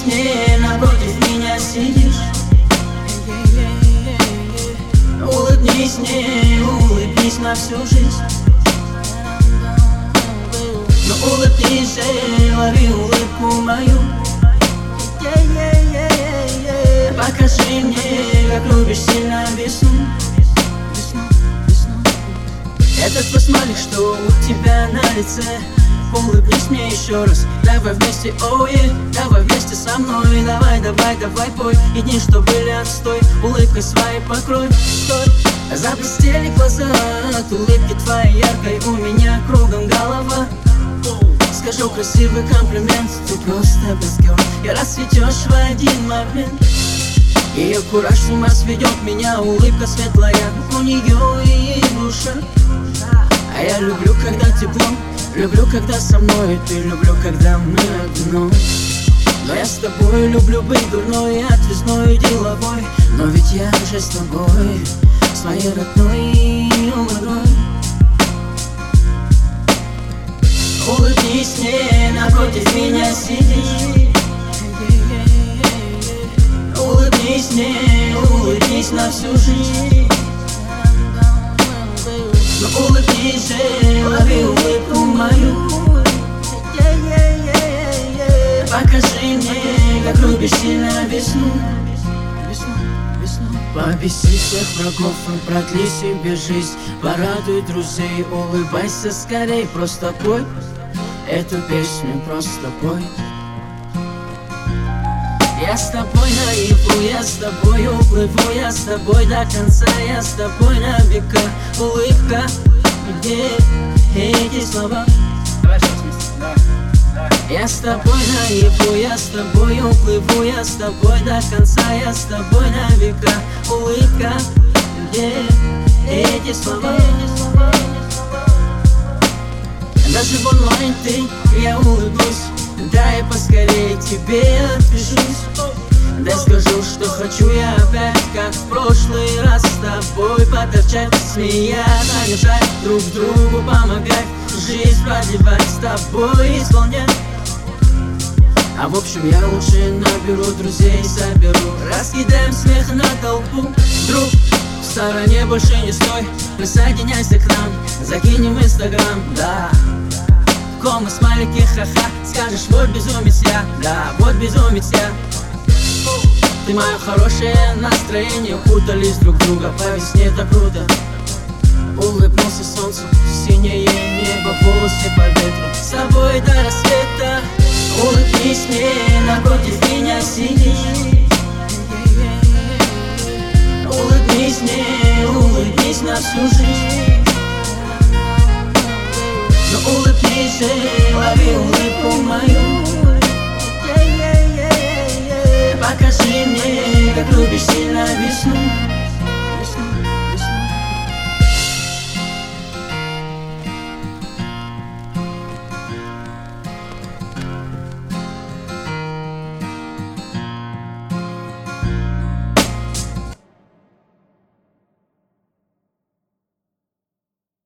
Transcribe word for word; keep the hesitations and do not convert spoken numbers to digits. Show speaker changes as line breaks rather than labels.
мне, напротив меня сидишь. Улыбнись мне, улыбнись на всю жизнь. Но улыбнись же, лови улыбку мою. Покажи мне, как любишь сильно весну. Этот посмайлик, что у тебя на лице. Улыбнись мне еще раз, давай вместе, оу, oh yeah. Давай вместе со мной, давай, давай, давай, пой. И дни, что были отстой, улыбкой своей покрой. Стой, заблестели глаза от улыбки твоей яркой. У меня кругом голова. Скажу красивый комплимент, ты просто бескер. И расцветешь в один момент. Ее кураж с ума сведет меня, улыбка светлая у нее и душа. А я люблю, когда тепло, люблю, когда со мной ты, люблю, когда мы одно. Но я с тобой люблю быть дурной, отвязной, деловой. Но ведь я же с тобой, с моей родной улыбой. Улыбнись мне, напротив меня сидишь. Улыбнись мне, улыбнись на всю жизнь. Но улыбнись же, лови улыбку мою. Покажи мне, как любишь сильно весну. Побеси всех врагов и продли себе жизнь. Порадуй друзей, улыбайся скорей. Просто пой эту песню, просто пой. Я с тобой наяву, я с тобой уплыву, я с тобой до конца, я с тобой на века. Улыбка, где эти слова? Я с тобой наяву, я с тобой уплыву, я с тобой до конца, я с тобой на века. Улыбка, где эти слова? Даже в онлайн ты, я улыбнусь. Дай поскорее тебе отпишусь. Дай скажу, что хочу я опять, как в прошлый раз, с тобой поторчать, смеяться, лежать, друг другу помогать, жизнь продлевать, с тобой исполнять. А в общем я лучше наберу друзей, соберу, раскидаем смех на толпу. Друг, в стороне больше не стой, присоединяйся к нам, закинем инстаграм, да. Комы, смайлики, ха-ха, скажешь, вот безумец я, да, вот безумец я. Ты мое хорошее настроение, укутались друг друга, по весне так круто. Улыбнулся солнцу, синее небо, волосы по ветру, с тобой до рассвета. Улыбнись мне,